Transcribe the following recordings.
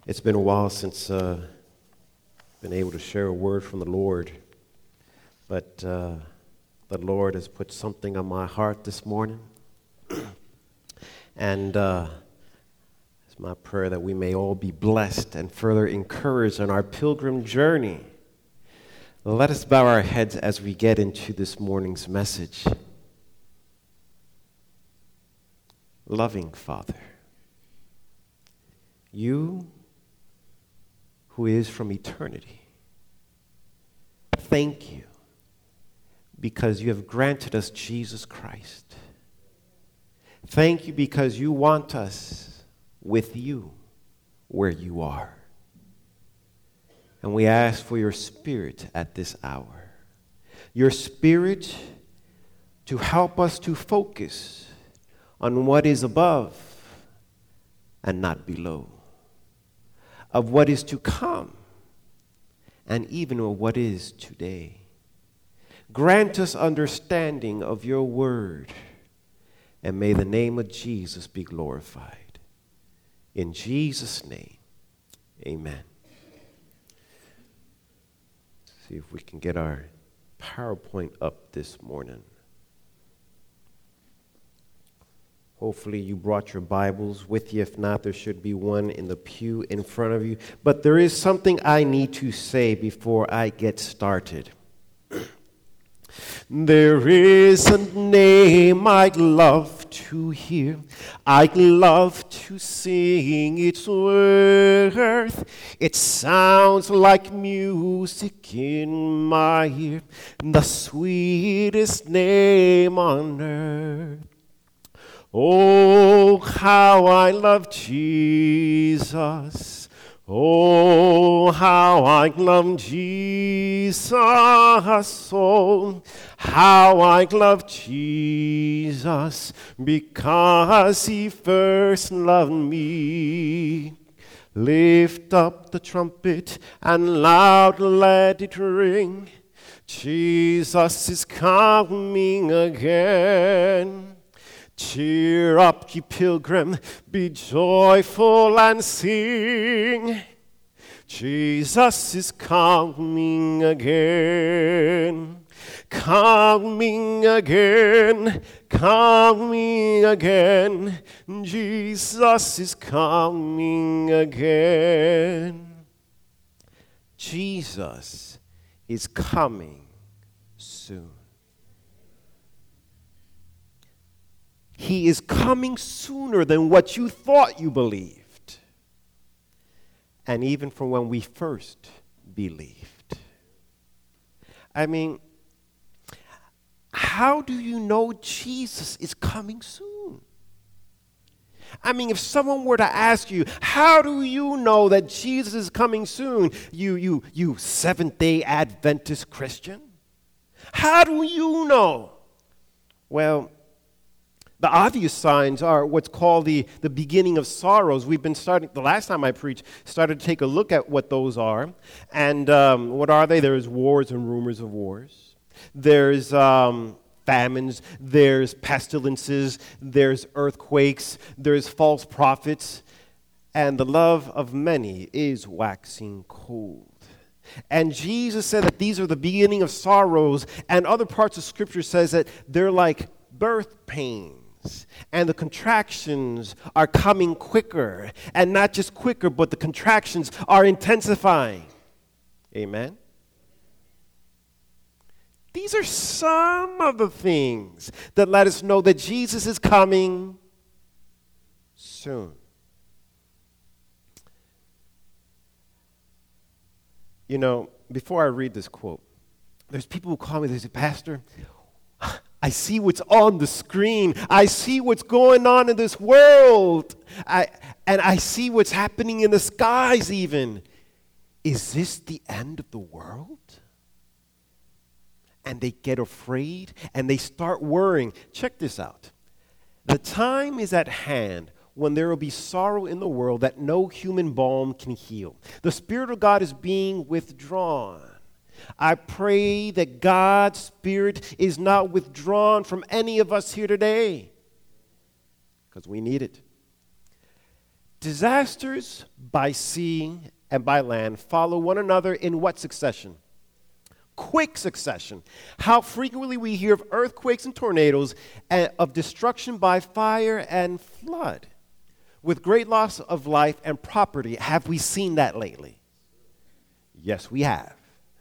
It's been a while since I've been able to share a word from the Lord, but the Lord has put something on my heart this morning, and it's my prayer that we may all be blessed and further encouraged on our pilgrim journey. Let us bow our heads as we get into this morning's message. Loving Father, you who is from eternity, thank you because you have granted us Jesus Christ. Thank you because you want us with you where you are. And we ask for your Spirit at this hour. Your Spirit to help us to focus on what is above and not below, of what is to come and even of what is today. Grant us understanding of your word, and may the name of Jesus be glorified. In Jesus' name, amen. See if we can get our PowerPoint up this morning. Hopefully you brought your Bibles with you. If not, there should be one in the pew in front of you. But there is something I need to say before I get started. There is a name I'd love to hear. I'd love to sing its worth. It sounds like music in my ear, the sweetest name on earth. Oh, how I love Jesus. Oh, how I love Jesus. Oh, how I love Jesus because he first loved me. Lift up the trumpet and loud let it ring. Jesus is coming again. Cheer up, ye pilgrim, be joyful and sing. Jesus is coming again, coming again, coming again. Jesus is coming again. Jesus is coming soon. He is coming sooner than what you thought you believed, and even from when we first believed. I mean, how do you know Jesus is coming soon? I mean, if someone were to ask you, how do you know that Jesus is coming soon, you Seventh-day Adventist Christian? How do you know? Well, the obvious signs are what's called the beginning of sorrows. We've been starting, the last time I preached, started to take a look at what those are. And what are they? There's wars and rumors of wars. There's famines. There's pestilences. There's earthquakes. There's false prophets. And the love of many is waxing cold. And Jesus said that these are the beginning of sorrows. And other parts of Scripture says that they're like birth pains. And the contractions are coming quicker. And not just quicker, but the contractions are intensifying. Amen? These are some of the things that let us know that Jesus is coming soon. You know, before I read this quote, there's people who call me, they say, Pastor, I see what's on the screen. I see what's going on in this world. And I see what's happening in the skies even. Is this the end of the world? And they get afraid and they start worrying. Check this out. The time is at hand when there will be sorrow in the world that no human balm can heal. The Spirit of God is being withdrawn. I pray that God's Spirit is not withdrawn from any of us here today, because we need it. Disasters by sea and by land follow one another in what succession? Quick succession. How frequently we hear of earthquakes and tornadoes, and of destruction by fire and flood, with great loss of life and property. Have we seen that lately? Yes, we have.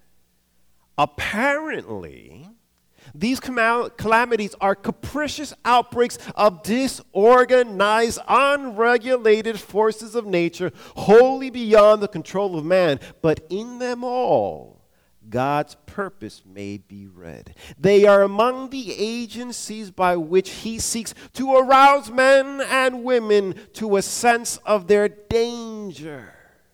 Apparently, these calamities are capricious outbreaks of disorganized, unregulated forces of nature, wholly beyond the control of man. But in them all, God's purpose may be read. They are among the agencies by which he seeks to arouse men and women to a sense of their danger.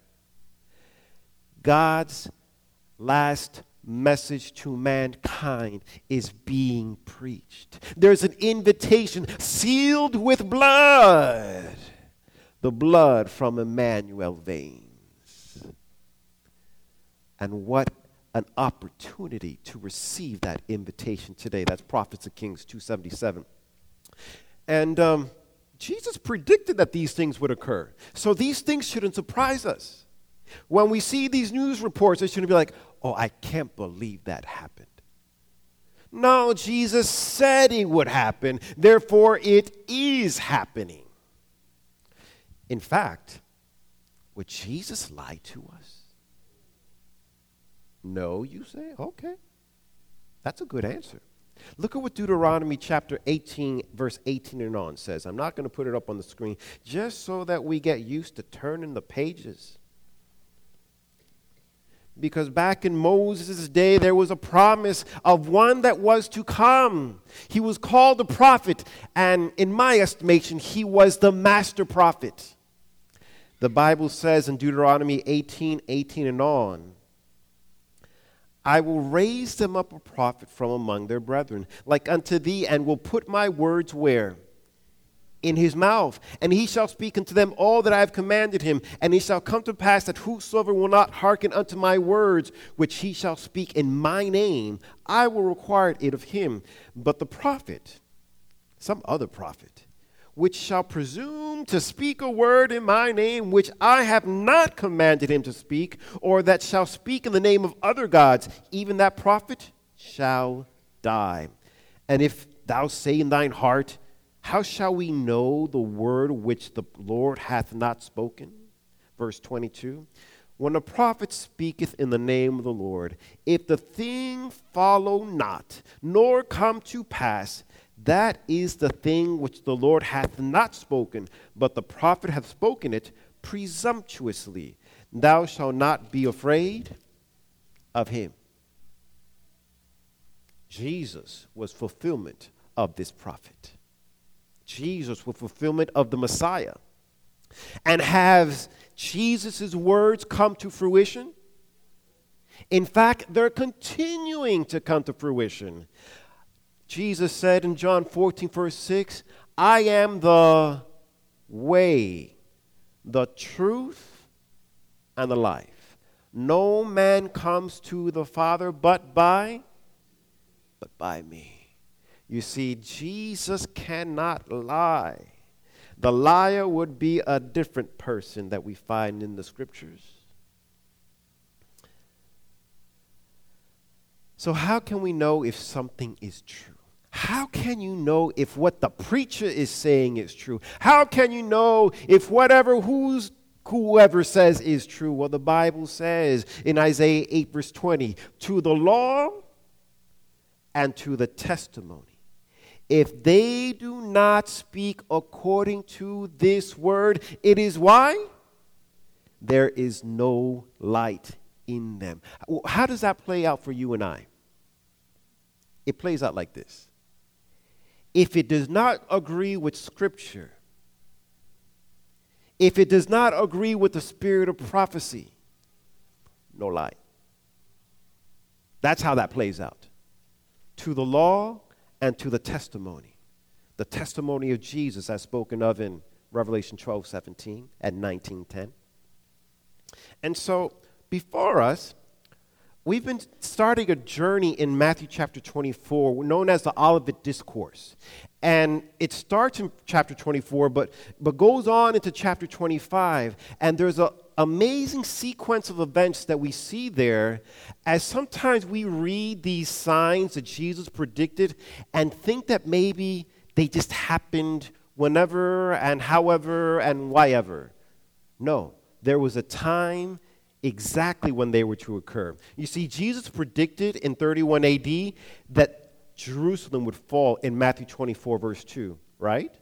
God's last message to mankind is being preached. There's an invitation sealed with blood, the blood from Emmanuel veins. And what an opportunity to receive that invitation today. That's Prophets of Kings 2:77. And Jesus predicted that these things would occur. So these things shouldn't surprise us. When we see these news reports, it shouldn't be like, oh, I can't believe that happened. No, Jesus said it would happen. Therefore, it is happening. In fact, would Jesus lie to us? No, you say? Okay. That's a good answer. Look at what Deuteronomy chapter 18, verse 18 and on says. I'm not going to put it up on the screen, just so that we get used to turning the pages. Because back in Moses' day, there was a promise of one that was to come. He was called a prophet, and in my estimation, he was the master prophet. The Bible says in Deuteronomy 18:18 and on, I will raise them up a prophet from among their brethren, like unto thee, and will put my words where? In his mouth, and he shall speak unto them all that I have commanded him. And it shall come to pass that whosoever will not hearken unto my words, which he shall speak in my name, I will require it of him. But the prophet, some other prophet, which shall presume to speak a word in my name, which I have not commanded him to speak, or that shall speak in the name of other gods, even that prophet shall die. And if thou say in thine heart, how shall we know the word which the Lord hath not spoken? Verse 22. When a prophet speaketh in the name of the Lord, if the thing follow not, nor come to pass, that is the thing which the Lord hath not spoken, but the prophet hath spoken it presumptuously. Thou shalt not be afraid of him. Jesus was fulfillment of this prophet. Jesus was fulfillment of the Messiah. And have Jesus' words come to fruition? In fact, they're continuing to come to fruition. Jesus said in John 14, verse 6, I am the way, the truth, and the life. No man comes to the Father but by me. You see, Jesus cannot lie. The liar would be a different person that we find in the scriptures. So how can we know if something is true? How can you know if what the preacher is saying is true? How can you know if whoever says is true? Well, the Bible says in Isaiah 8, verse 20, to the law and to the testimony. If they do not speak according to this word, it is why? There is no light in them. How does that play out for you and I? It plays out like this. If it does not agree with Scripture, if it does not agree with the spirit of prophecy, no light. That's how that plays out. To the law and to the testimony of Jesus as spoken of in Revelation 12:17 and 19:10. And so before us, We've been starting a journey in Matthew chapter 24, known as the Olivet Discourse. And it starts in chapter 24, but goes on into chapter 25. And there's an amazing sequence of events that we see there, as sometimes we read these signs that Jesus predicted and think that maybe they just happened whenever and however and whyever. No, there was a time exactly when they were to occur. You see, Jesus predicted in 31 AD that Jerusalem would fall in Matthew 24, verse 2, right?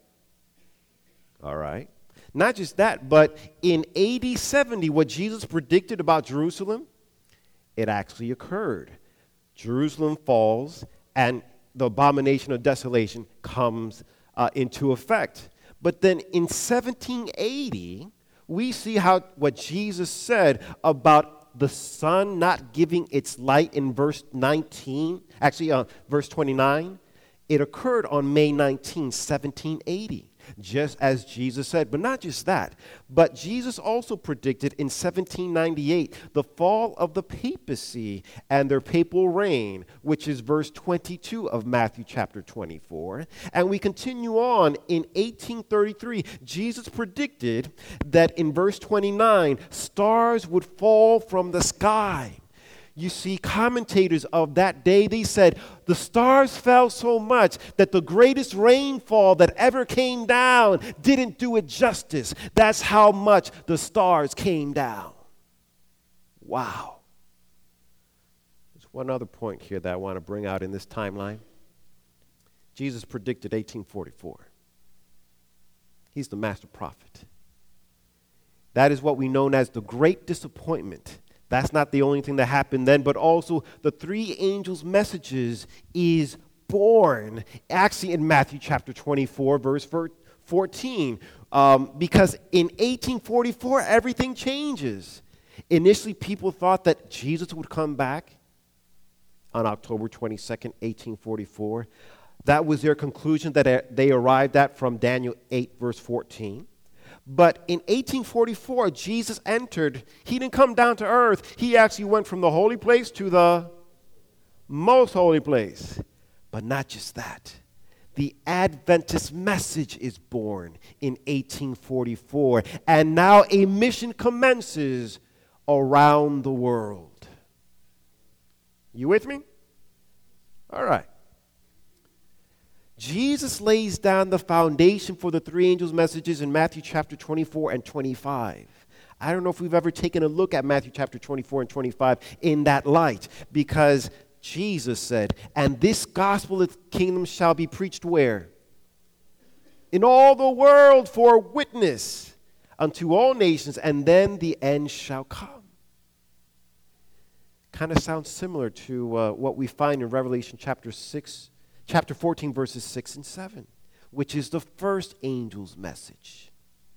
All right. Not just that, but in AD 70, what Jesus predicted about Jerusalem, it actually occurred. Jerusalem falls, and the abomination of desolation comes into effect. But then in 1780, we see how what Jesus said about the sun not giving its light in verse 19, verse 29, it occurred on May 19, 1780, just as Jesus said. But not just that, but Jesus also predicted in 1798 the fall of the papacy and their papal reign, which is verse 22 of Matthew chapter 24. And we continue on in 1833. Jesus predicted that in verse 29, stars would fall from the sky. You see, commentators of that day, they said, the stars fell so much that the greatest rainfall that ever came down didn't do it justice. That's how much the stars came down. Wow. There's one other point here that I want to bring out in this timeline. Jesus predicted 1844. He's the master prophet. That is what we know as the Great Disappointment. That's not the only thing that happened then, but also the three angels' messages is born, actually in Matthew chapter 24, verse 14, because in 1844, everything changes. Initially, people thought that Jesus would come back on October 22nd, 1844. That was their conclusion that they arrived at from Daniel 8, verse 14. But in 1844, Jesus entered. He didn't come down to earth. He actually went from the holy place to the most holy place. But not just that. The Adventist message is born in 1844. And now a mission commences around the world. You with me? All right. Jesus lays down the foundation for the three angels' messages in Matthew chapter 24 and 25. I don't know if we've ever taken a look at Matthew chapter 24 and 25 in that light, because Jesus said, and this gospel of the kingdom shall be preached where? In all the world for a witness unto all nations, and then the end shall come. Kind of sounds similar to what we find in Revelation chapter 14, verses 6 and 7, which is the first angel's message.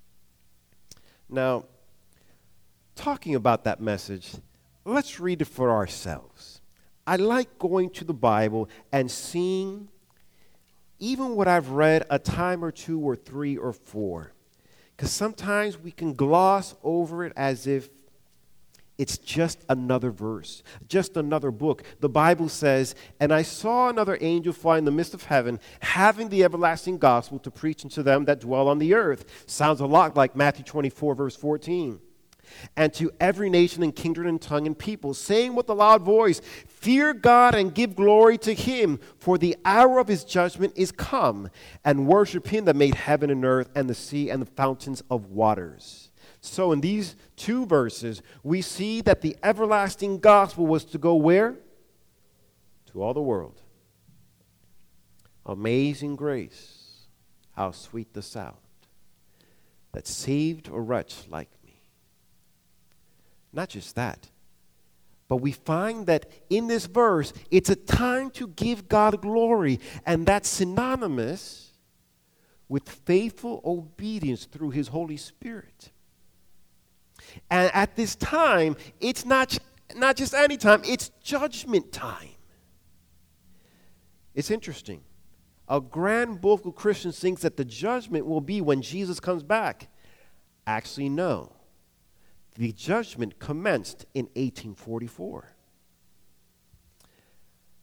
Now, talking about that message, let's read it for ourselves. I like going to the Bible and seeing even what I've read a time or two or three or four, because sometimes we can gloss over it as if it's just another verse, just another book. The Bible says, and I saw another angel fly in the midst of heaven, having the everlasting gospel to preach unto them that dwell on the earth. Sounds a lot like Matthew 24, verse 14. And to every nation and kindred and tongue and people, saying with a loud voice, fear God and give glory to him, for the hour of his judgment is come, and worship him that made heaven and earth and the sea and the fountains of waters. So in these two verses, we see that the everlasting gospel was to go where? To all the world. Amazing grace, how sweet the sound that saved a wretch like me. Not just that, but we find that in this verse, it's a time to give God glory, and that's synonymous with faithful obedience through his Holy Spirit. And at this time, it's not just any time, it's judgment time. It's interesting. A grand bulk of Christians thinks that the judgment will be when Jesus comes back. Actually, no. The judgment commenced in 1844.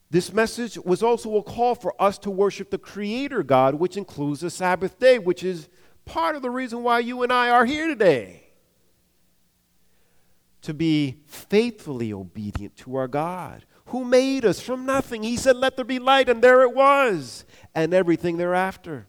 This message was also a call for us to worship the Creator God, which includes the Sabbath day, which is part of the reason why you and I are here today. To be faithfully obedient to our God, who made us from nothing. He said, "Let there be light," and there it was, and everything thereafter.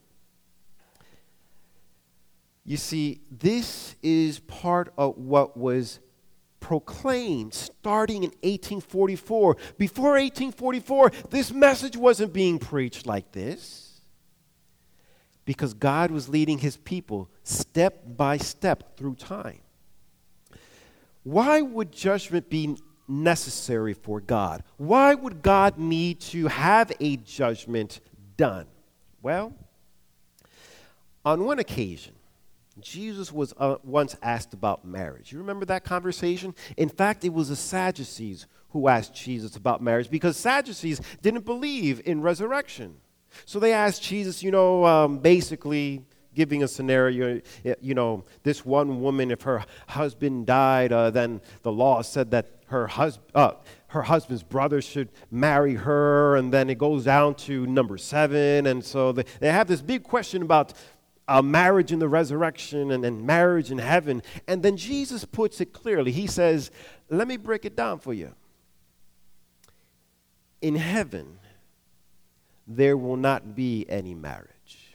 You see, this is part of what was proclaimed starting in 1844. Before 1844, this message wasn't being preached like this, because God was leading his people step by step through time. Why would judgment be necessary for God? Why would God need to have a judgment done? Well, on one occasion, Jesus was once asked about marriage. You remember that conversation? In fact, it was the Sadducees who asked Jesus about marriage, because Sadducees didn't believe in resurrection. So they asked Jesus, basically giving a scenario, this one woman, if her husband died, then the law said that her husband's brother should marry her, and then it goes down to number 7. And so they have this big question about marriage in the resurrection and marriage in heaven. And then Jesus puts it clearly. He says, let me break it down for you. In heaven, there will not be any marriage.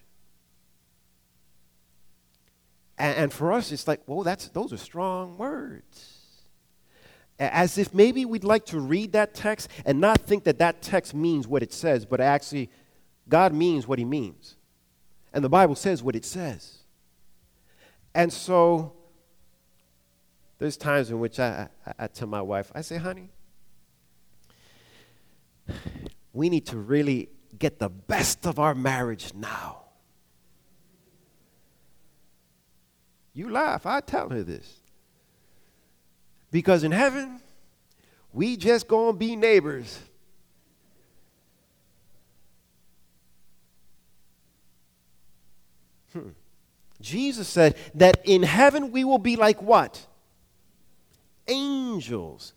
And for us, it's like, well, those are strong words. As if maybe we'd like to read that text and not think that text means what it says, but actually, God means what he means. And the Bible says what it says. And so, there's times in which I tell my wife, I say, honey, we need to really get the best of our marriage now. You laugh, I tell her this. Because in heaven, we just gonna be neighbors. Jesus said that in heaven we will be like what? Angels.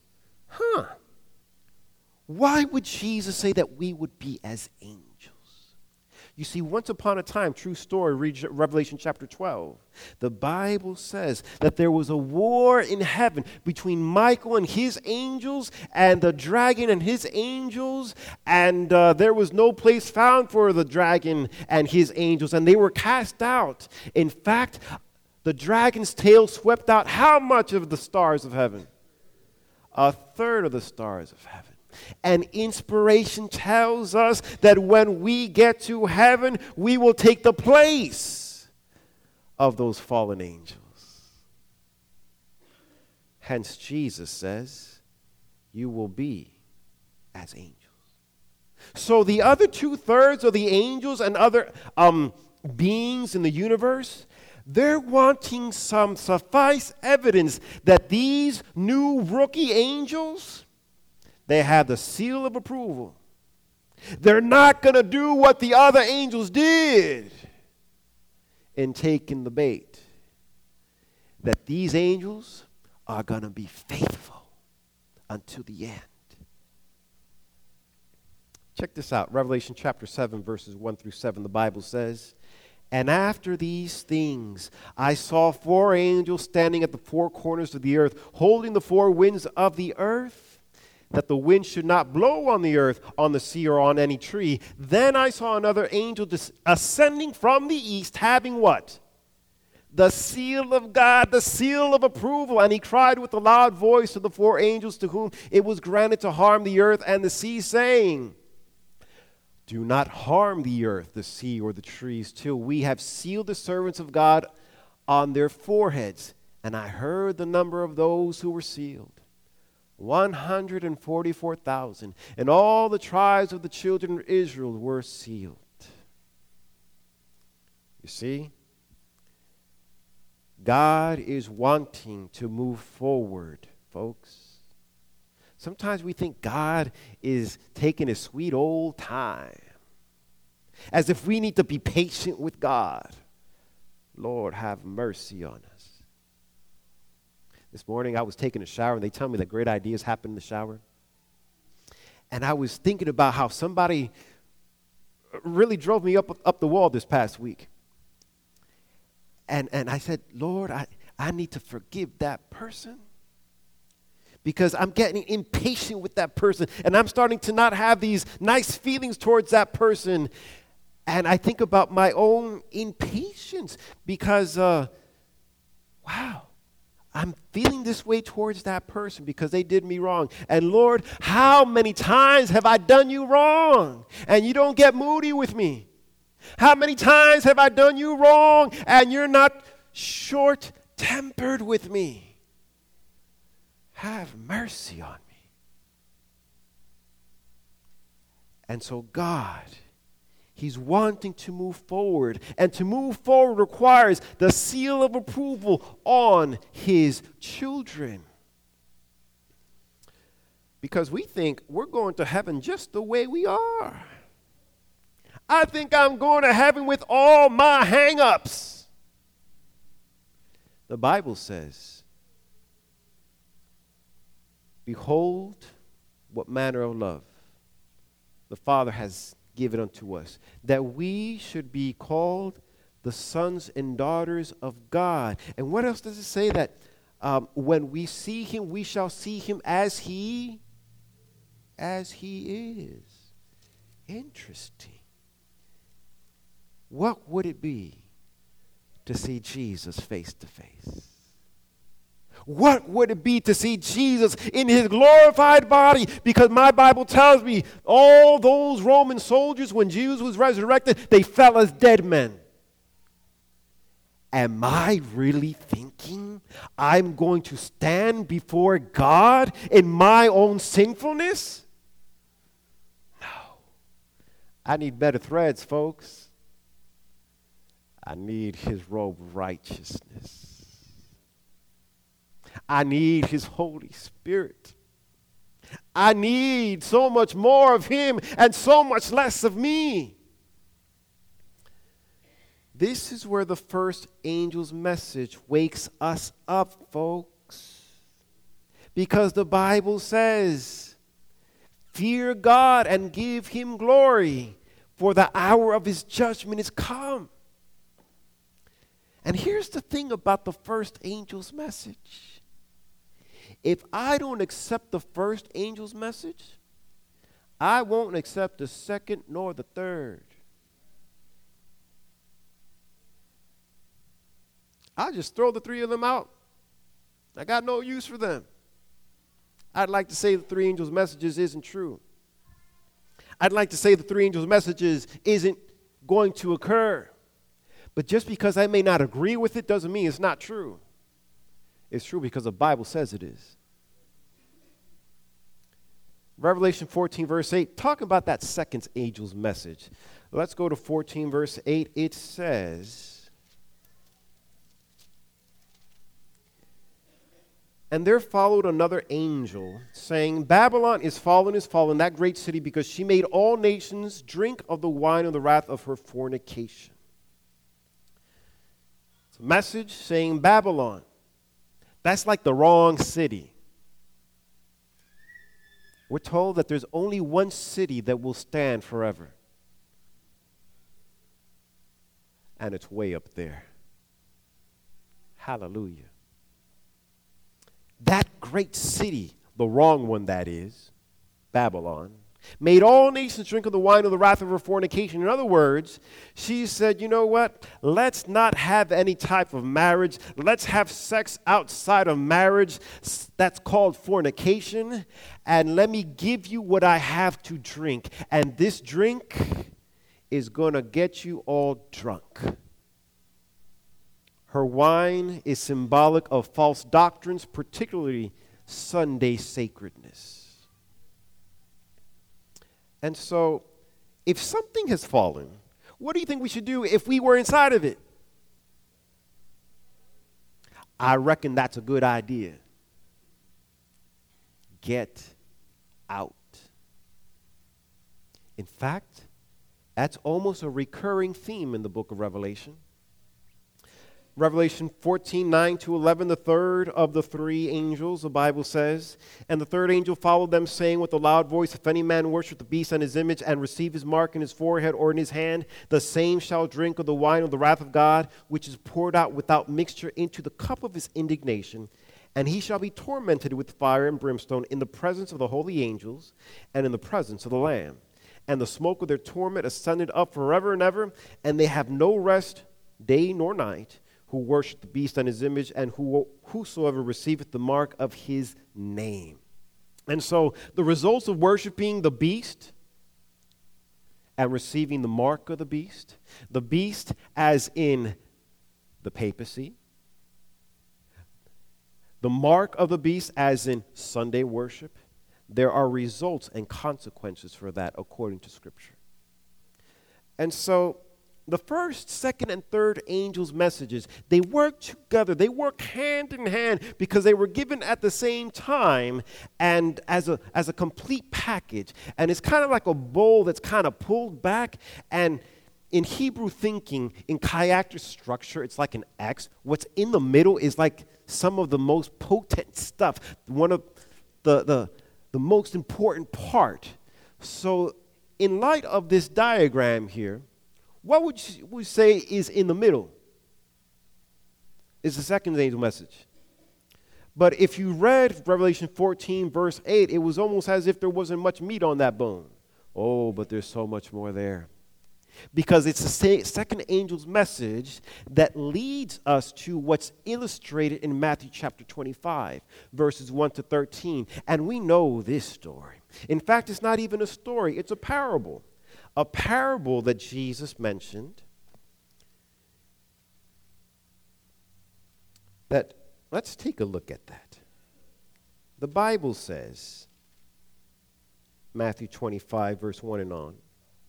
Why would Jesus say that we would be as angels? You see, once upon a time, true story, read Revelation chapter 12. The Bible says that there was a war in heaven between Michael and his angels and the dragon and his angels, and there was no place found for the dragon and his angels, and they were cast out. In fact, the dragon's tail swept out how much of the stars of heaven? 1/3 of the stars of heaven. And inspiration tells us that when we get to heaven, we will take the place of those fallen angels. Hence, Jesus says, you will be as angels. So the other 2/3 of the angels and other beings in the universe, they're wanting some suffice evidence that these new rookie angels, they have the seal of approval. They're not going to do what the other angels did in taking the bait. That these angels are going to be faithful until the end. Check this out. Revelation chapter 7, verses 1-7. The Bible says, and after these things, I saw 4 angels standing at the 4 corners of the earth, holding the 4 winds of the earth, that the wind should not blow on the earth, on the sea, or on any tree. Then I saw another angel ascending from the east, having what? The seal of God, the seal of approval. And he cried with a loud voice to the 4 angels to whom it was granted to harm the earth and the sea, saying, do not harm the earth, the sea, or the trees, till we have sealed the servants of God on their foreheads. And I heard the number of those who were sealed. 144,000, and all the tribes of the children of Israel were sealed. You see, God is wanting to move forward, folks. Sometimes we think God is taking a sweet old time, as if we need to be patient with God. Lord, have mercy on us. This morning I was taking a shower, and they tell me that great ideas happen in the shower. And I was thinking about how somebody really drove me up the wall this past week. And I said, Lord, I need to forgive that person because I'm getting impatient with that person. And I'm starting to not have these nice feelings towards that person. And I think about my own impatience because, wow, I'm feeling this way towards that person because they did me wrong. And Lord, how many times have I done you wrong and you don't get moody with me? How many times have I done you wrong and you're not short-tempered with me? Have mercy on me. And so God, He's wanting to move forward. And to move forward requires the seal of approval on His children. Because we think we're going to heaven just the way we are. I think I'm going to heaven with all my hang-ups. The Bible says, behold, what manner of love the Father has given unto us, that we should be called the sons and daughters of God. And what else does it say? That when we see Him, we shall see Him as He is. Interesting. What would it be to see Jesus face to face? What would it be to see Jesus in His glorified body? Because my Bible tells me all those Roman soldiers, when Jesus was resurrected, they fell as dead men. Am I really thinking I'm going to stand before God in my own sinfulness? No. I need better threads, folks. I need His robe of righteousness. I need His Holy Spirit. I need so much more of Him and so much less of me. This is where the first angel's message wakes us up, folks. Because the Bible says, fear God and give Him glory, for the hour of His judgment is come. And here's the thing about the first angel's message. If I don't accept the first angel's message, I won't accept the second nor the third. I'll just throw the three of them out. I got no use for them. I'd like to say the three angels' messages isn't true. I'd like to say the three angels' messages isn't going to occur. But just because I may not agree with it doesn't mean it's not true. It's true because the Bible says it is. Revelation 14, verse 8, talking about that second angel's message. Let's go to 14, verse 8. It says, and there followed another angel, saying, Babylon is fallen, that great city, because she made all nations drink of the wine of the wrath of her fornication. It's a message saying Babylon. That's like the wrong city. We're told that there's only one city that will stand forever. And it's way up there. Hallelujah. That great city, the wrong one that is, Babylon, made all nations drink of the wine of the wrath of her fornication. In other words, she said, you know what? Let's not have any type of marriage. Let's have sex outside of marriage. That's called fornication. And let me give you what I have to drink. And this drink is going to get you all drunk. Her wine is symbolic of false doctrines, particularly Sunday sacredness. And so, if something has fallen, what do you think we should do if we were inside of it? I reckon that's a good idea. Get out. In fact, that's almost a recurring theme in the book of Revelation. Revelation 14:9-11, the third of the three angels, the Bible says, and the third angel followed them, saying with a loud voice, if any man worship the beast and his image and receive his mark in his forehead or in his hand, the same shall drink of the wine of the wrath of God, which is poured out without mixture into the cup of his indignation. And he shall be tormented with fire and brimstone in the presence of the holy angels and in the presence of the Lamb. And the smoke of their torment ascended up forever and ever, and they have no rest day nor night, who worship the beast and his image, and whosoever receiveth the mark of his name. And so the results of worshiping the beast and receiving the mark of the beast as in the papacy, the mark of the beast as in Sunday worship, there are results and consequences for that according to Scripture. And so the first, second, and third angels' messages, they work together. They work hand in hand because they were given at the same time and as a complete package. And it's kind of like a bowl that's kind of pulled back. And in Hebrew thinking, in chiastic structure, it's like an X. What's in the middle is like some of the most potent stuff, one of the most important part. So in light of this diagram here, what would we say is in the middle? Is the second angel message. But if you read Revelation 14, verse 8, it was almost as if there wasn't much meat on that bone. Oh, but there's so much more there. Because it's the second angel's message that leads us to what's illustrated in Matthew chapter 25, verses 1-13. And we know this story. In fact, it's not even a story, it's a parable. A parable that Jesus mentioned that, let's take a look at that. The Bible says, Matthew 25, verse 1 and on,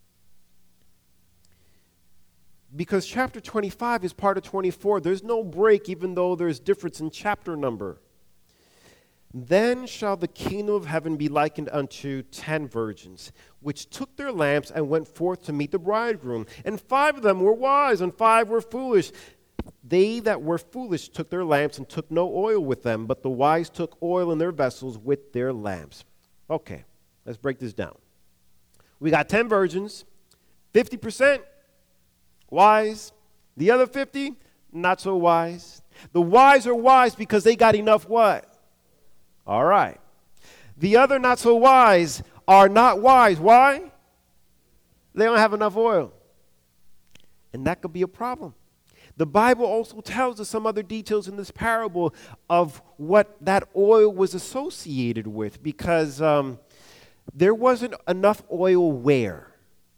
because chapter 25 is part of 24, there's no break even though there's difference in chapter number. Then shall the kingdom of heaven be likened unto 10 virgins, which took their lamps and went forth to meet the bridegroom. And 5 of them were wise, and 5 were foolish. They that were foolish took their lamps and took no oil with them, but the wise took oil in their vessels with their lamps. Okay, let's break this down. We got 10 virgins, 50% wise, the other 50, not so wise. The wise are wise because they got enough what? All right. The other not so wise are not wise. Why? They don't have enough oil. And that could be a problem. The Bible also tells us some other details in this parable of what that oil was associated with, because there wasn't enough oil where?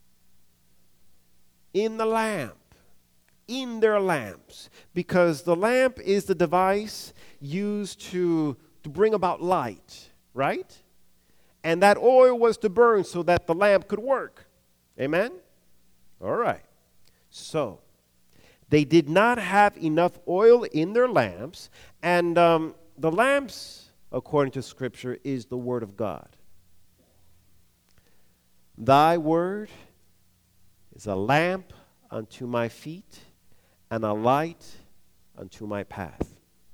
In the lamp. In their lamps. Because the lamp is the device used to bring about light, right? And that oil was to burn so that the lamp could work. Amen? All right. So, they did not have enough oil in their lamps, and the lamps, according to Scripture, is the Word of God. Thy word is a lamp unto my feet and a light unto my path.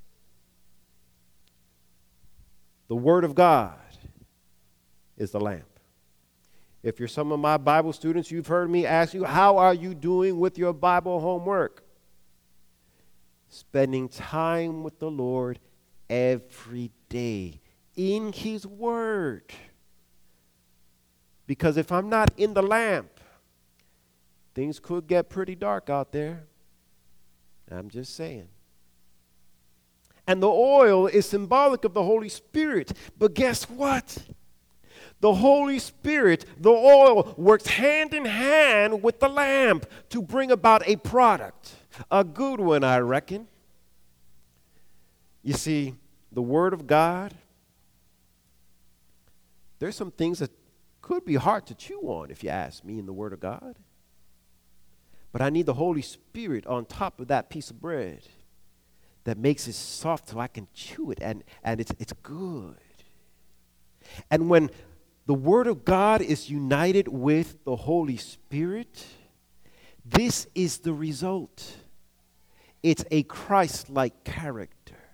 The Word of God is the lamp. If you're some of my Bible students, you've heard me ask you, how are you doing with your Bible homework? Spending time with the Lord every day in His Word. Because if I'm not in the lamp, things could get pretty dark out there. I'm just saying. And the oil is symbolic of the Holy Spirit. But guess what? The Holy Spirit, the oil, works hand in hand with the lamp to bring about a product. A good one, I reckon. You see, the Word of God, there's some things that could be hard to chew on, if you ask me, in the Word of God. But I need the Holy Spirit on top of that piece of bread that makes it soft so I can chew it, and it's good. And when the Word of God is united with the Holy Spirit, this is the result. It's a Christ-like character.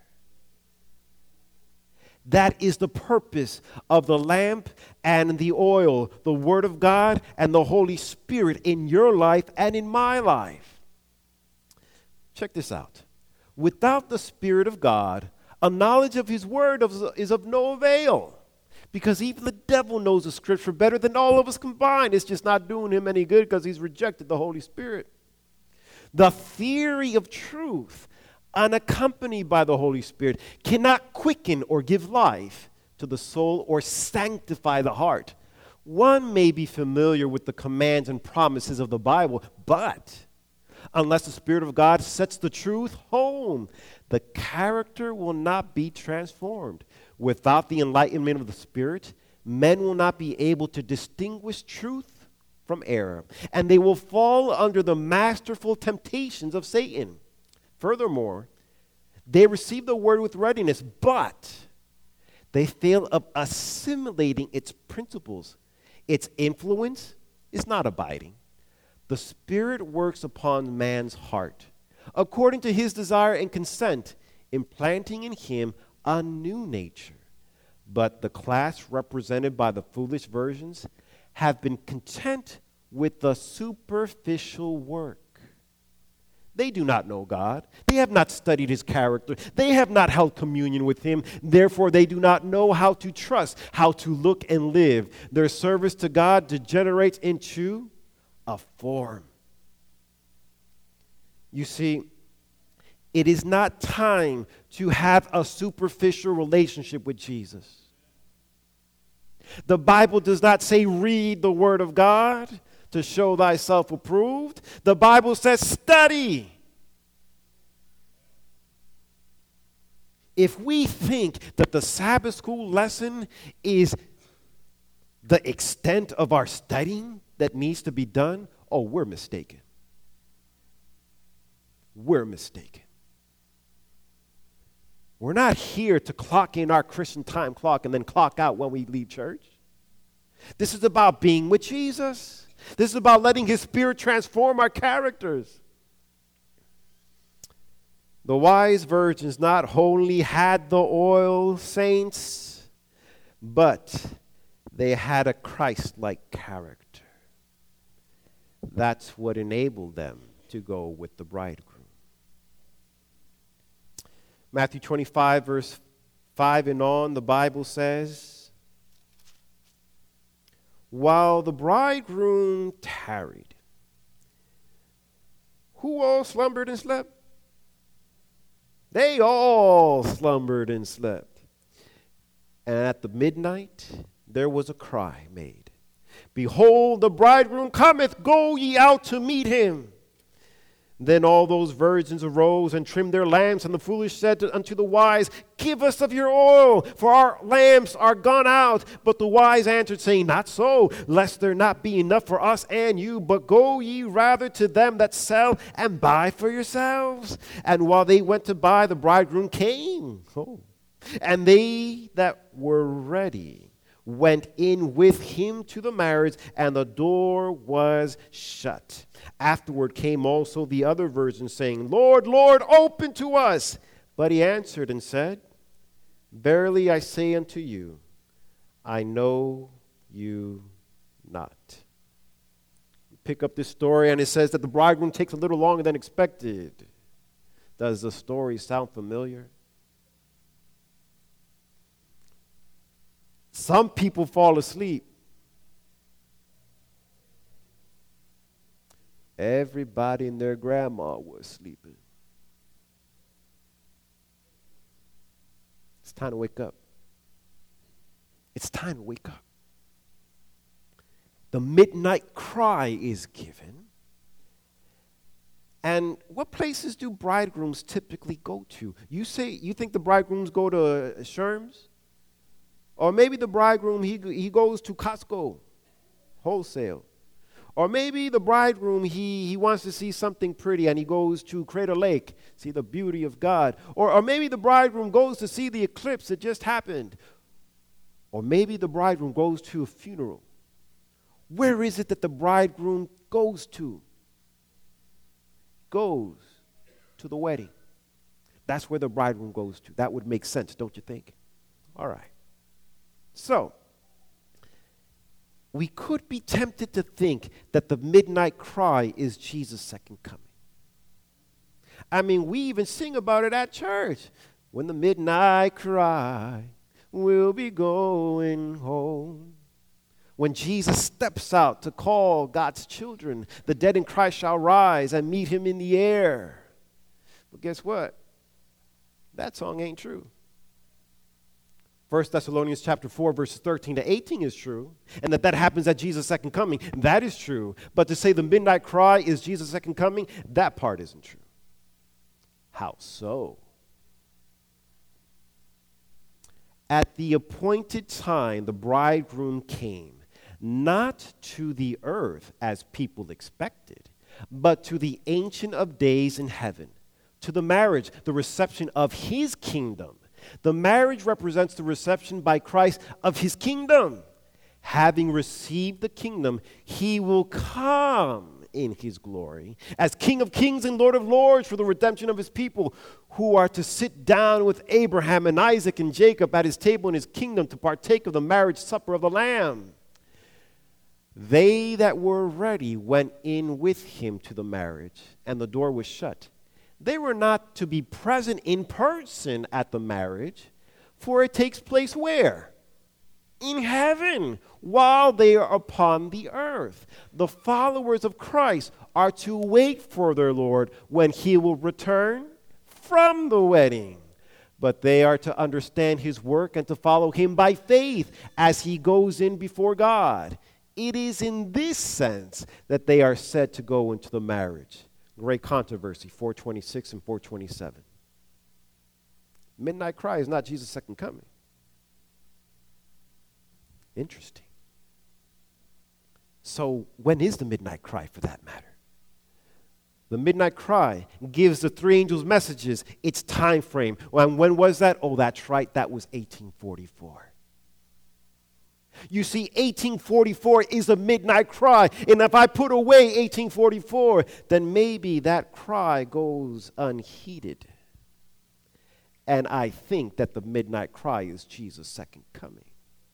That is the purpose of the lamp and the oil, the Word of God and the Holy Spirit in your life and in my life. Check this out. Without the Spirit of God, a knowledge of His Word is of no avail. Because even the devil knows the Scripture better than all of us combined. It's just not doing him any good because he's rejected the Holy Spirit. The theory of truth, unaccompanied by the Holy Spirit, cannot quicken or give life to the soul or sanctify the heart. One may be familiar with the commands and promises of the Bible, but unless the Spirit of God sets the truth home, the character will not be transformed. Without the enlightenment of the Spirit, men will not be able to distinguish truth from error, and they will fall under the masterful temptations of Satan. Furthermore, they receive the word with readiness, but they fail of assimilating its principles. Its influence is not abiding. The Spirit works upon man's heart, according to his desire and consent, implanting in him a new nature. But the class represented by the foolish versions have been content with the superficial work. They do not know God. They have not studied His character. They have not held communion with Him. Therefore, they do not know how to trust, how to look and live. Their service to God degenerates into a form. You see, it is not time to have a superficial relationship with Jesus. The Bible does not say read the Word of God to show thyself approved. The Bible says study. If we think that the Sabbath school lesson is the extent of our studying that needs to be done, oh, we're mistaken. We're mistaken. We're not here to clock in our Christian time clock and then clock out when we leave church. This is about being with Jesus. This is about letting His Spirit transform our characters. The wise virgins not only had the oil, saints, but they had a Christ-like character. That's what enabled them to go with the bridegroom. Matthew 25, verse 5 and on, the Bible says, while the bridegroom tarried, who all slumbered and slept? They all slumbered and slept. And at the midnight there was a cry made, behold, the bridegroom cometh, go ye out to meet him. Then all those virgins arose and trimmed their lamps, and the foolish said unto the wise, give us of your oil, for our lamps are gone out. But the wise answered, saying, not so, lest there not be enough for us and you, but go ye rather to them that sell, and buy for yourselves. And while they went to buy, the bridegroom came. And they that were ready went in with him to the marriage, and the door was shut. Afterward came also the other virgins, saying, Lord, Lord, open to us. But he answered and said, verily I say unto you, I know you not. Pick up this story, and it says that the bridegroom takes a little longer than expected. Does the story sound familiar? Some people fall asleep. Everybody and their grandma was sleeping. It's time to wake up. It's time to wake up. The midnight cry is given. And what places do bridegrooms typically go to? You think the bridegrooms go to Sherm's? Or maybe the bridegroom, he goes to Costco, wholesale. Or maybe the bridegroom, he wants to see something pretty and he goes to Crater Lake, see the beauty of God. Or maybe the bridegroom goes to see the eclipse that just happened. Or maybe the bridegroom goes to a funeral. Where is it that the bridegroom goes to? Goes to the wedding. That's where the bridegroom goes to. That would make sense, don't you think? All right. So, we could be tempted to think that the midnight cry is Jesus' second coming. I mean, we even sing about it at church. When the midnight cry, we'll be going home. When Jesus steps out to call God's children, the dead in Christ shall rise and meet him in the air. But guess what? That song ain't true. 1 Thessalonians chapter 4, verses 13 to 18 is true, and that happens at Jesus' second coming. That is true. But to say the midnight cry is Jesus' second coming, that part isn't true. How so? At the appointed time, the bridegroom came, not to the earth as people expected, but to the Ancient of Days in heaven, to the marriage, the reception of his kingdom. The marriage represents the reception by Christ of his kingdom. Having received the kingdom, he will come in his glory as King of kings and Lord of lords for the redemption of his people, who are to sit down with Abraham and Isaac and Jacob at his table in his kingdom to partake of the marriage supper of the Lamb. They that were ready went in with him to the marriage, and the door was shut. They were not to be present in person at the marriage, for it takes place where? In heaven, while they are upon the earth. The followers of Christ are to wait for their Lord when he will return from the wedding. But they are to understand his work and to follow him by faith as he goes in before God. It is in this sense that they are said to go into the marriage. Great controversy, 426 and 427. Midnight cry is not Jesus' second coming. Interesting. So when is the midnight cry for that matter? The midnight cry gives the three angels' messages its time frame. When was that? Oh, that's right. That was 1844. You see, 1844 is a midnight cry. And if I put away 1844, then maybe that cry goes unheeded. And I think that the midnight cry is Jesus' second coming.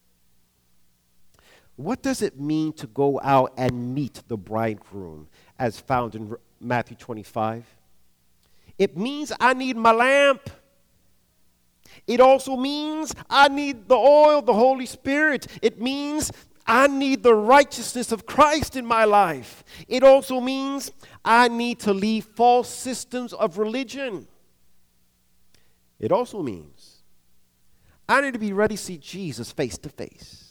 What does it mean to go out and meet the bridegroom as found in Matthew 25? It means I need my lamp. It also means I need the oil, the Holy Spirit. It means I need the righteousness of Christ in my life. It also means I need to leave false systems of religion. It also means I need to be ready to see Jesus face to face.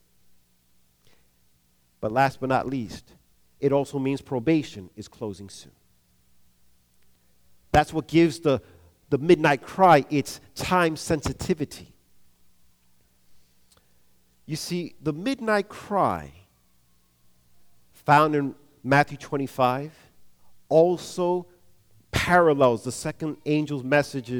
But last but not least, it also means probation is closing soon. That's what gives the midnight cry its time sensitivity. You see, the midnight cry found in Matthew 25 also parallels the second angel's message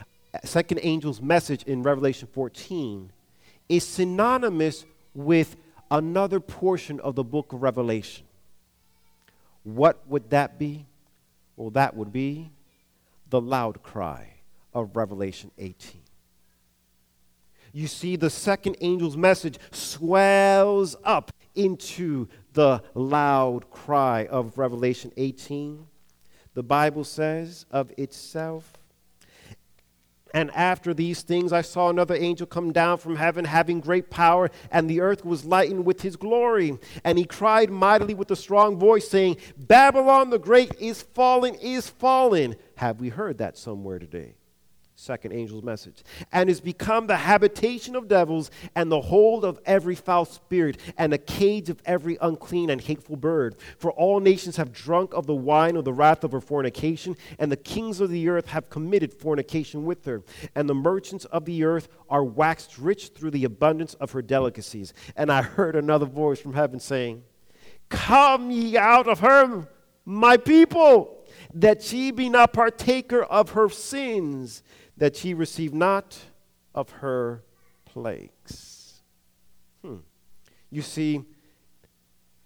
in Revelation 14, is synonymous with another portion of the book of Revelation. What would that be? Well, that would be the loud cry of Revelation 18. You see, the second angel's message swells up into the loud cry of Revelation 18. The Bible says of itself, "And after these things I saw another angel come down from heaven, having great power, and the earth was lightened with his glory. And he cried mightily with a strong voice, saying, Babylon the great is fallen, is fallen." Have we heard that somewhere today? Second angel's message. "And is become the habitation of devils, and the hold of every foul spirit, and a cage of every unclean and hateful bird. For all nations have drunk of the wine of the wrath of her fornication, and the kings of the earth have committed fornication with her. And the merchants of the earth are waxed rich through the abundance of her delicacies. And I heard another voice from heaven saying, Come ye out of her, my people, that ye be not partaker of her sins, that ye receive not of her plagues." You see,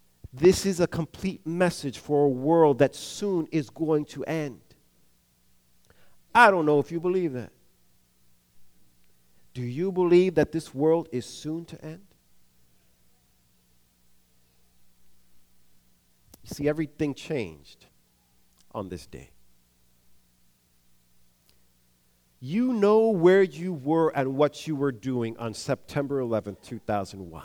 this is a complete message for a world that soon is going to end. I don't know if you believe that. Do you believe that this world is soon to end? You see, everything changed on this day. You know where you were and what you were doing on September 11th, 2001.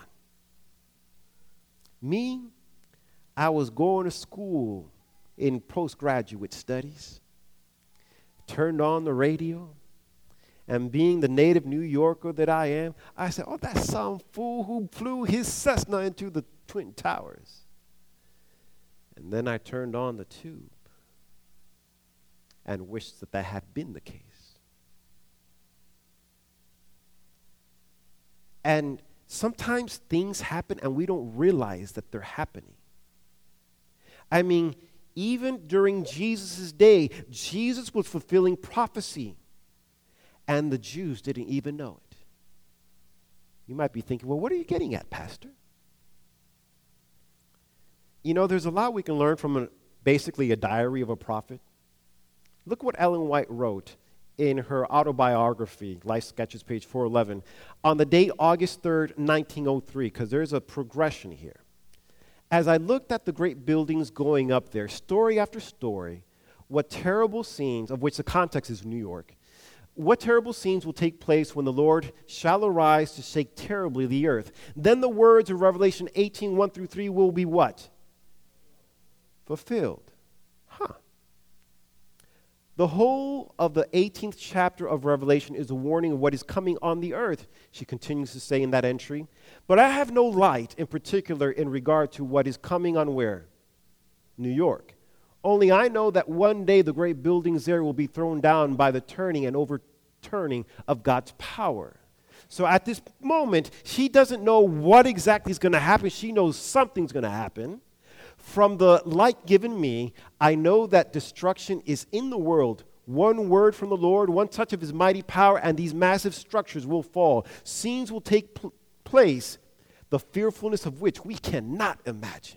Me, I was going to school in postgraduate studies, turned on the radio, and being the native New Yorker that I am, I said, oh, that's some fool who flew his Cessna into the Twin Towers. And then I turned on the tube and wished that had been the case. And sometimes things happen and we don't realize that they're happening. I mean, even during Jesus' day, Jesus was fulfilling prophecy, and the Jews didn't even know it. You might be thinking, well, what are you getting at, Pastor? You know, there's a lot we can learn from basically a diary of a prophet. Look what Ellen White wrote in her autobiography, Life Sketches, page 411, on the date August 3rd, 1903, because there's a progression here. As I looked at the great buildings going up there, story after story, what terrible scenes, of which the context is New York, what terrible scenes will take place when the Lord shall arise to shake terribly the earth. Then the words of Revelation 18, 1 through 3 will be what? Fulfilled. The whole of the 18th chapter of Revelation is a warning of what is coming on the earth, she continues to say in that entry. But I have no light in particular in regard to what is coming on where? New York. Only I know that one day the great buildings there will be thrown down by the turning and overturning of God's power. So at this moment, she doesn't know what exactly is going to happen. She knows something's going to happen. From the light given me, I know that destruction is in the world. One word from the Lord, one touch of his mighty power, and these massive structures will fall. Scenes will take place, the fearfulness of which we cannot imagine.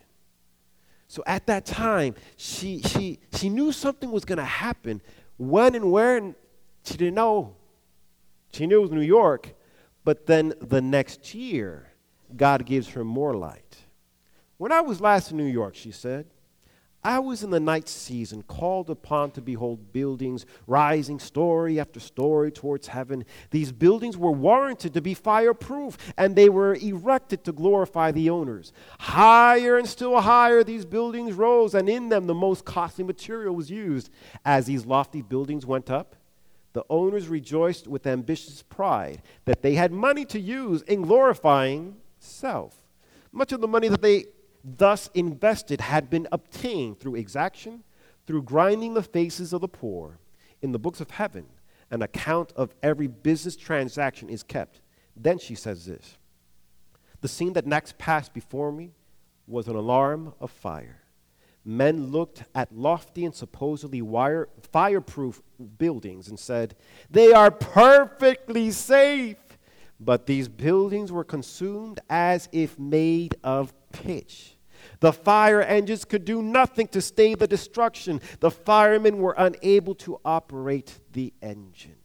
So at that time, she knew something was going to happen. When and where, and she didn't know. She knew it was New York. But then the next year, God gives her more light. When I was last in New York, she said, I was in the night season, called upon to behold buildings rising story after story towards heaven. These buildings were warranted to be fireproof, and they were erected to glorify the owners. Higher and still higher these buildings rose, and in them the most costly material was used. As these lofty buildings went up, the owners rejoiced with ambitious pride that they had money to use in glorifying self. Much of the money that they thus invested had been obtained through exaction, through grinding the faces of the poor. In the books of heaven, an account of every business transaction is kept. Then she says this, the scene that next passed before me was an alarm of fire. Men looked at lofty and supposedly fireproof buildings and said, they are perfectly safe. But these buildings were consumed as if made of pitch. The fire engines could do nothing to stay the destruction. The firemen were unable to operate the engines.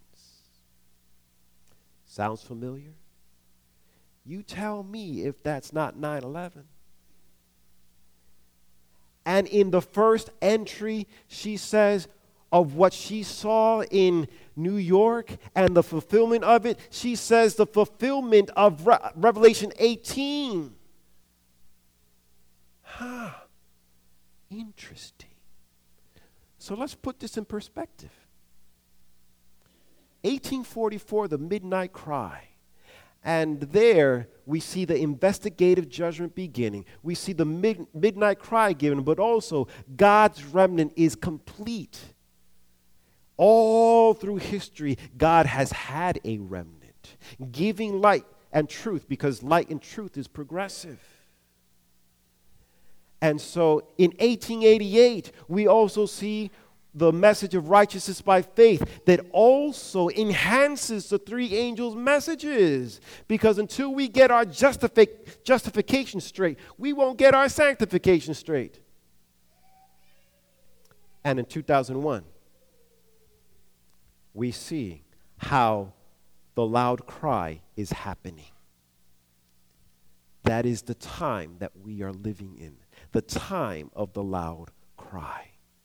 Sounds familiar? You tell me if that's not 9/11. And in the first entry, she says, of what she saw in New York and the fulfillment of it, she says the fulfillment of Revelation 18. Interesting. So let's put this in perspective. 1844, the midnight cry. And there we see the investigative judgment beginning. We see the midnight cry given, but also God's remnant is complete. All through history, God has had a remnant, giving light and truth, because light and truth is progressive. And so in 1888, we also see the message of righteousness by faith that also enhances the three angels' messages. Because until we get our justification straight, we won't get our sanctification straight. And in 2001, we see how the loud cry is happening. That is the time that we are living in, the time of the loud cry.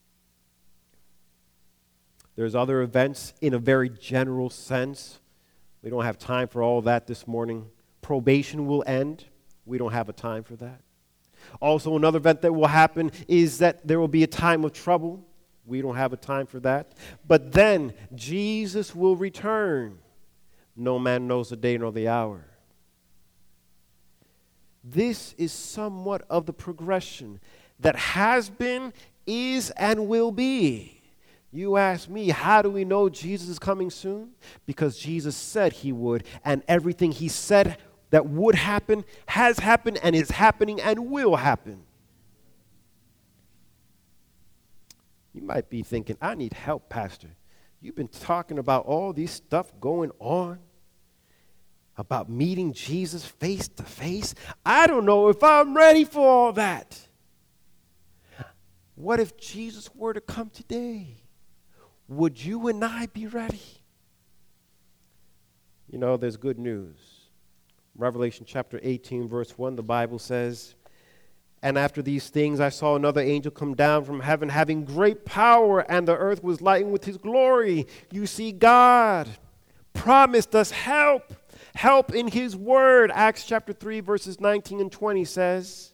There's other events in a very general sense. We don't have time for all that this morning. Probation will end. We don't have a time for that. Also, another event that will happen is that there will be a time of trouble. We don't have a time for that. But then Jesus will return. No man knows the day nor the hour. This is somewhat of the progression that has been, is, and will be. You ask me, how do we know Jesus is coming soon? Because Jesus said he would, and everything he said that would happen has happened and is happening and will happen. You might be thinking, I need help, Pastor. You've been talking about all this stuff going on, about meeting Jesus face to face. I don't know if I'm ready for all that. What if Jesus were to come today? Would you and I be ready? You know, there's good news. Revelation chapter 18, verse 1, the Bible says, "And after these things I saw another angel come down from heaven, having great power, and the earth was lightened with his glory." You see, God promised us help in his word. Acts chapter 3, verses 19 and 20 says,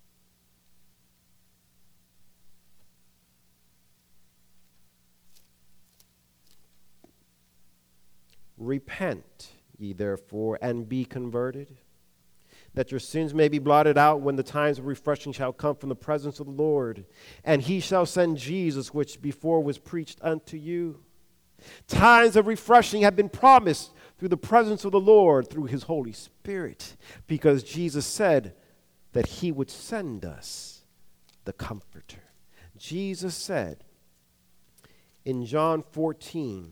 "Repent ye therefore, and be converted, that your sins may be blotted out when the times of refreshing shall come from the presence of the Lord. And he shall send Jesus, which before was preached unto you." Times of refreshing have been promised through the presence of the Lord, through his Holy Spirit, because Jesus said that he would send us the Comforter. Jesus said in John 14,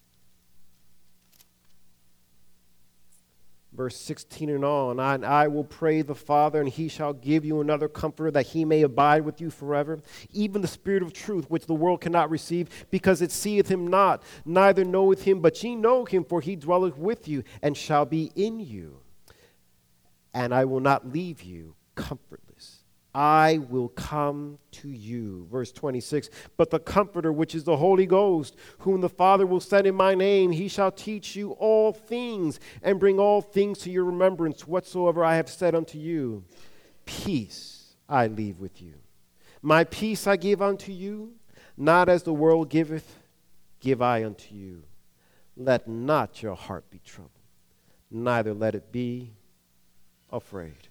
verse 16 and on, "And I will pray the Father, and he shall give you another Comforter, that he may abide with you forever, even the Spirit of truth, which the world cannot receive, because it seeth him not, neither knoweth him, but ye know him, for he dwelleth with you, and shall be in you. And I will not leave you comfortless. I will come to you." Verse 26, "But the Comforter, which is the Holy Ghost, whom the Father will send in my name, he shall teach you all things, and bring all things to your remembrance, whatsoever I have said unto you. Peace I leave with you. My peace I give unto you, not as the world giveth, give I unto you. Let not your heart be troubled, neither let it be afraid."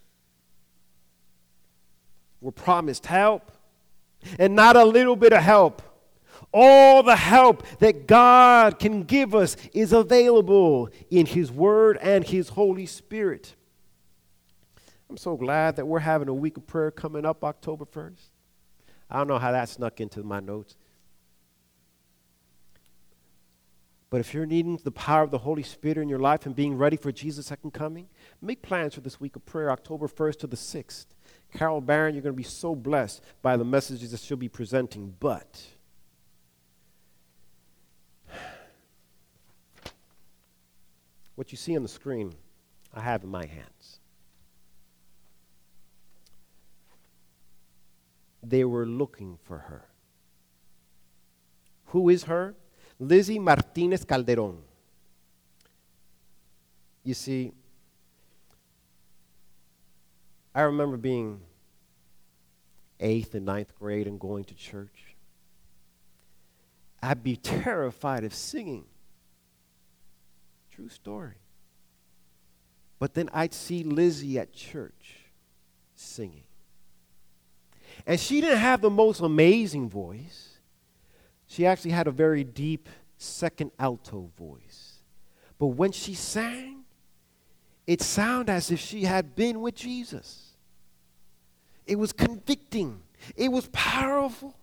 We're promised help, and not a little bit of help. All the help that God can give us is available in his word and his Holy Spirit. I'm so glad that we're having a week of prayer coming up October 1st. I don't know how that snuck into my notes. But if you're needing the power of the Holy Spirit in your life and being ready for Jesus' second coming, make plans for this week of prayer, October 1st to the 6th. Carol Barron, you're going to be so blessed by the messages that she'll be presenting. But what you see on the screen, I have in my hands. They were looking for her. Who is her? Lizzie Martinez Calderon. You see, I remember being 8th and 9th grade and going to church. I'd be terrified of singing. True story. But then I'd see Lizzie at church singing. And she didn't have the most amazing voice. She actually had a very deep second alto voice. But when she sang, it sounded as if she had been with Jesus. It was convicting. It was powerful.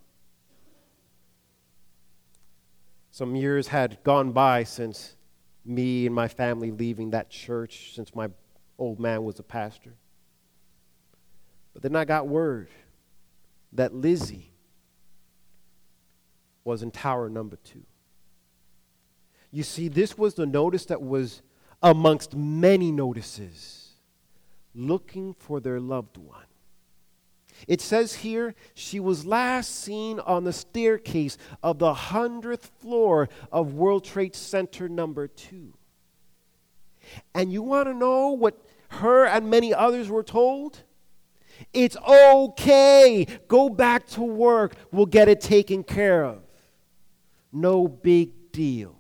Some years had gone by since me and my family leaving that church, since my old man was a pastor. But then I got word that Lizzie was in tower number 2. You see, this was the notice that was amongst many notices, looking for their loved one. It says here, she was last seen on the staircase of the 100th floor of World Trade Center number 2. And you want to know what her and many others were told? It's okay. Go back to work. We'll get it taken care of. No big deal.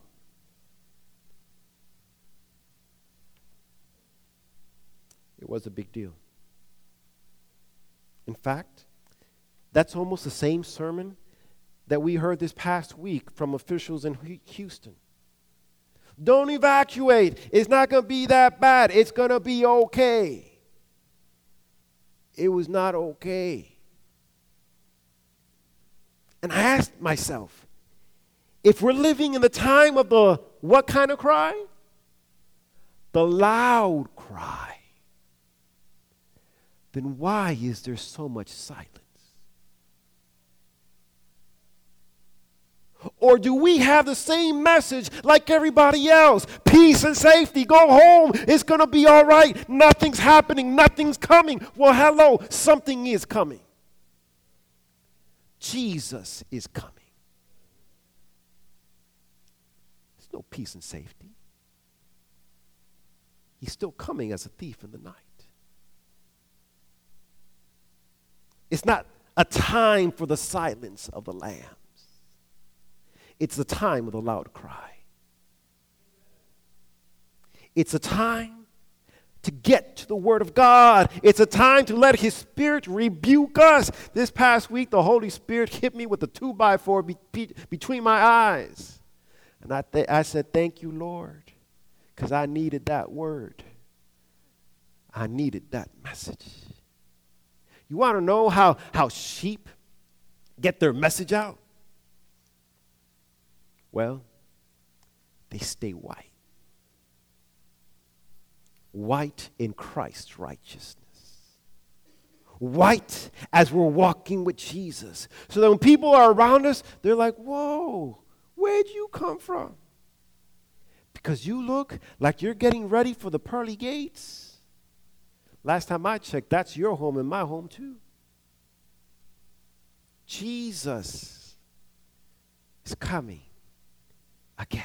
It was a big deal. In fact, that's almost the same sermon that we heard this past week from officials in Houston. Don't evacuate. It's not going to be that bad. It's going to be okay. It was not okay. And I asked myself, if we're living in the time of the what kind of cry? The loud cry. Then why is there so much silence? Or do we have the same message like everybody else? Peace and safety. Go home. It's going to be all right. Nothing's happening. Nothing's coming. Well, hello. Something is coming. Jesus is coming. There's no peace and safety. He's still coming as a thief in the night. It's not a time for the silence of the lambs. It's the time of the loud cry. It's a time to get to the Word of God. It's a time to let His Spirit rebuke us. This past week, the Holy Spirit hit me with a 2x4 between my eyes. And I said, thank you, Lord, because I needed that word. I needed that message. You want to know how sheep get their message out? Well, they stay white. White in Christ's righteousness. White as we're walking with Jesus. So that when people are around us, they're like, whoa, where'd you come from? Because you look like you're getting ready for the pearly gates. Last time I checked, that's your home and my home too. Jesus is coming again.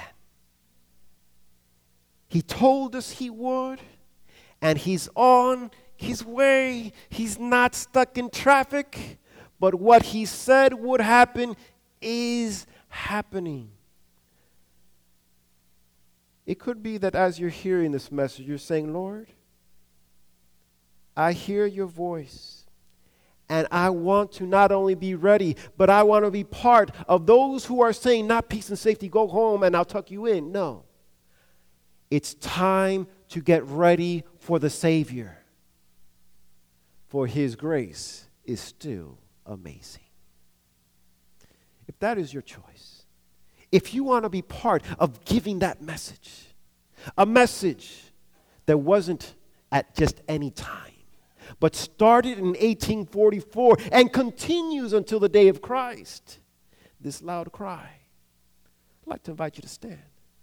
He told us He would, and He's on His way. He's not stuck in traffic, but what He said would happen is happening. It could be that as you're hearing this message, you're saying, Lord, I hear your voice, and I want to not only be ready, but I want to be part of those who are saying, not peace and safety, go home and I'll tuck you in. No. It's time to get ready for the Savior, for His grace is still amazing. If that is your choice, if you want to be part of giving that message, a message that wasn't at just any time, but started in 1844 and continues until the day of Christ, this loud cry, I'd like to invite you to stand.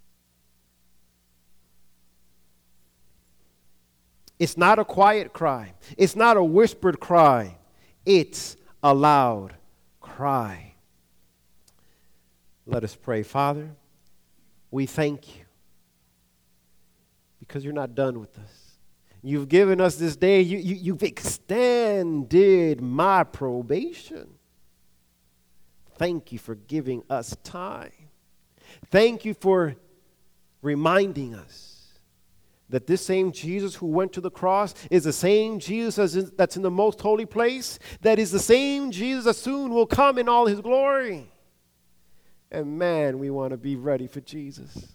It's not a quiet cry. It's not a whispered cry. It's a loud cry. Let us pray. Father, we thank you because you're not done with us. You've given us this day. You've extended my probation. Thank you for giving us time. Thank you for reminding us that this same Jesus who went to the cross is the same Jesus that's in the most holy place, that is the same Jesus that soon will come in all His glory. And man, we want to be ready for Jesus.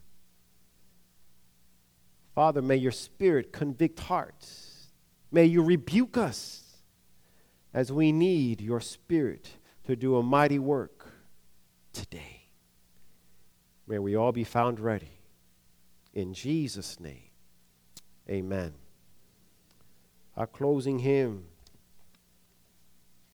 Father, may your Spirit convict hearts. May you rebuke us as we need your Spirit to do a mighty work today. May we all be found ready. In Jesus' name, amen. Our closing hymn.